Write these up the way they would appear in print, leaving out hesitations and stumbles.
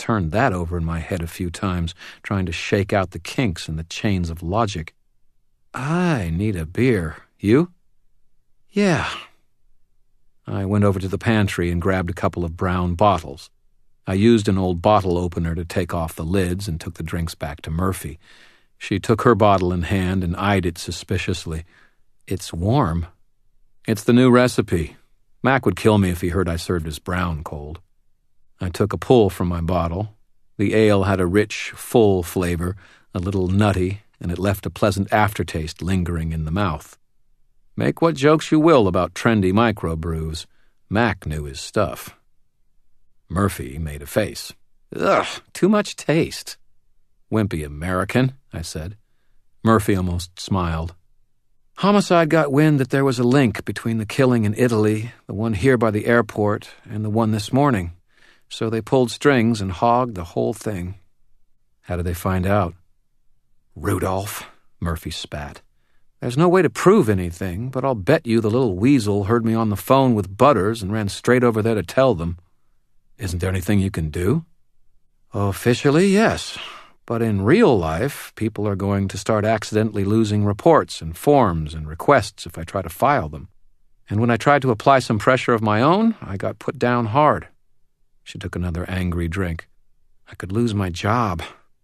turned that over in my head a few times, trying to shake out the kinks in the chains of logic. I need a beer. You? Yeah. I went over to the pantry and grabbed a couple of brown bottles. I used an old bottle opener to take off the lids and took the drinks back to Murphy. She took her bottle in hand and eyed it suspiciously. It's warm. It's the new recipe. Mac would kill me if he heard I served his brown cold. I took a pull from my bottle. The ale had a rich, full flavor, a little nutty, and it left a pleasant aftertaste lingering in the mouth. Make what jokes you will about trendy microbrews. Mac knew his stuff. Murphy made a face. Ugh, too much taste. Wimpy American, I said. Murphy almost smiled. Homicide got wind that there was a link between the killing in Italy, the one here by the airport, and the one this morning. So they pulled strings and hogged the whole thing. How did they find out? Rudolph, Murphy spat. There's no way to prove anything, but I'll bet you the little weasel heard me on the phone with Butters and ran straight over there to tell them. Isn't there anything you can do? Officially, yes. But in real life, people are going to start accidentally losing reports and forms and requests if I try to file them. And when I tried to apply some pressure of my own, I got put down hard. She took another angry drink. I could lose my job.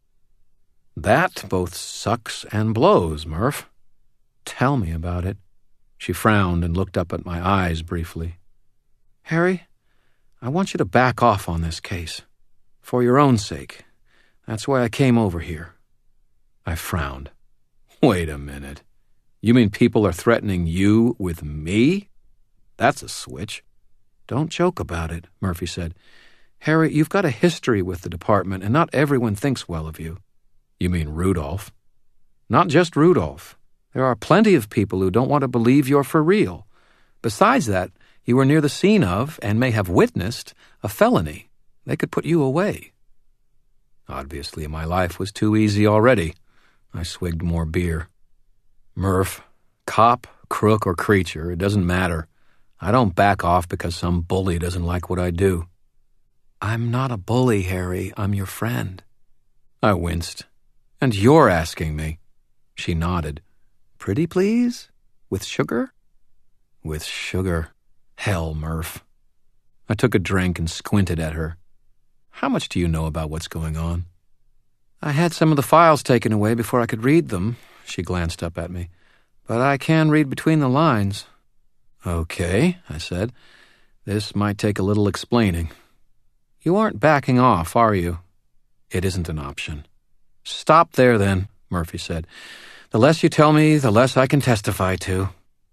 That both sucks and blows, Murph. Tell me about it. She frowned and looked up at my eyes briefly. Harry, I want you to back off on this case. For your own sake. That's why I came over here. I frowned. Wait a minute. You mean people are threatening you with me? That's a switch. Don't joke about it, Murphy said. Harry, you've got a history with the department, and not everyone thinks well of you. You mean Rudolph? Not just Rudolph. There are plenty of people who don't want to believe you're for real. Besides that, you were near the scene of, and may have witnessed, a felony. They could put you away. Obviously, my life was too easy already. I swigged more beer. Murph, cop, crook, or creature, it doesn't matter. I don't back off because some bully doesn't like what I do. I'm not a bully, Harry. I'm your friend. I winced. And you're asking me. She nodded. Pretty please? With sugar? With sugar. Hell, Murph. I took a drink and squinted at her. How much do you know about what's going on? I had some of the files taken away before I could read them, she glanced up at me. But I can read between the lines. Okay, I said. This might take a little explaining. You aren't backing off, are you? It isn't an option. Stop there, then, Murphy said. The less you tell me, the less I can testify to.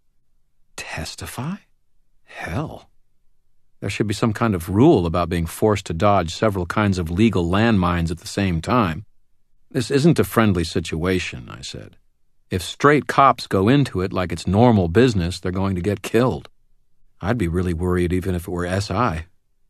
Testify? Hell. There should be some kind of rule about being forced to dodge several kinds of legal landmines at the same time. This isn't a friendly situation, I said. If straight cops go into it like it's normal business, they're going to get killed. I'd be really worried even if it were SI.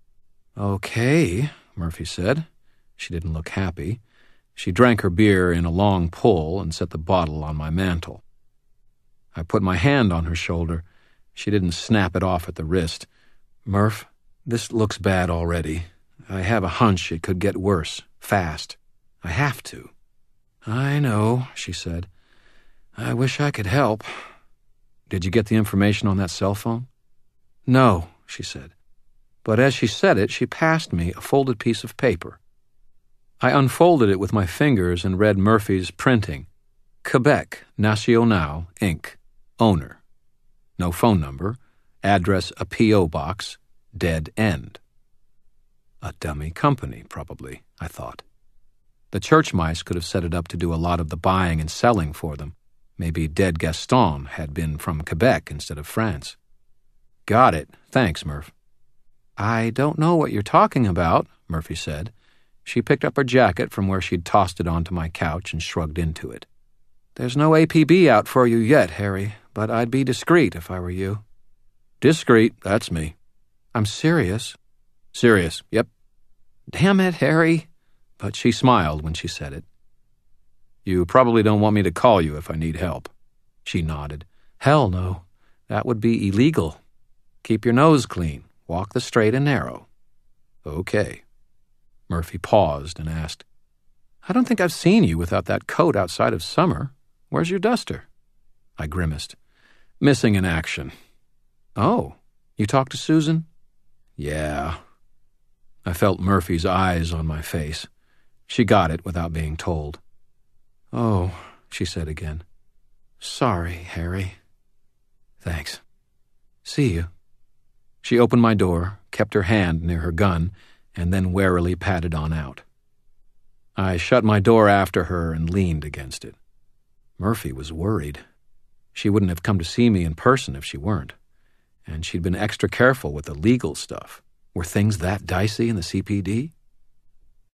Okay, Murphy said. She didn't look happy. She drank her beer in a long pull and set the bottle on my mantel. I put my hand on her shoulder. She didn't snap it off at the wrist. Murph, this looks bad already. I have a hunch it could get worse, fast. I have to. I know, she said. I wish I could help. Did you get the information on that cell phone? No, she said. But as she said it, she passed me a folded piece of paper. I unfolded it with my fingers and read Murphy's printing. Quebec National, Inc., owner. No phone number. Address a P.O. box, dead end. A dummy company, probably, I thought. The church mice could have set it up to do a lot of the buying and selling for them. Maybe Dead Gaston had been from Quebec instead of France. Got it. Thanks, Murph. I don't know what you're talking about, Murphy said. She picked up her jacket from where she'd tossed it onto my couch and shrugged into it. There's no APB out for you yet, Harry, but I'd be discreet if I were you. Discreet, that's me. I'm serious. Serious, yep. Damn it, Harry. But she smiled when she said it. You probably don't want me to call you if I need help. She nodded. Hell no. That would be illegal. Keep your nose clean. Walk the straight and narrow. Okay. Murphy paused and asked, I don't think I've seen you without that coat outside of summer. Where's your duster? I grimaced. Missing in action. Oh, you talked to Susan? Yeah. I felt Murphy's eyes on my face. She got it without being told. Oh, she said again. Sorry, Harry. Thanks. See you. She opened my door, kept her hand near her gun, and then warily padded on out. I shut my door after her and leaned against it. Murphy was worried. She wouldn't have come to see me in person if she weren't. And she'd been extra careful with the legal stuff. Were things that dicey in the CPD?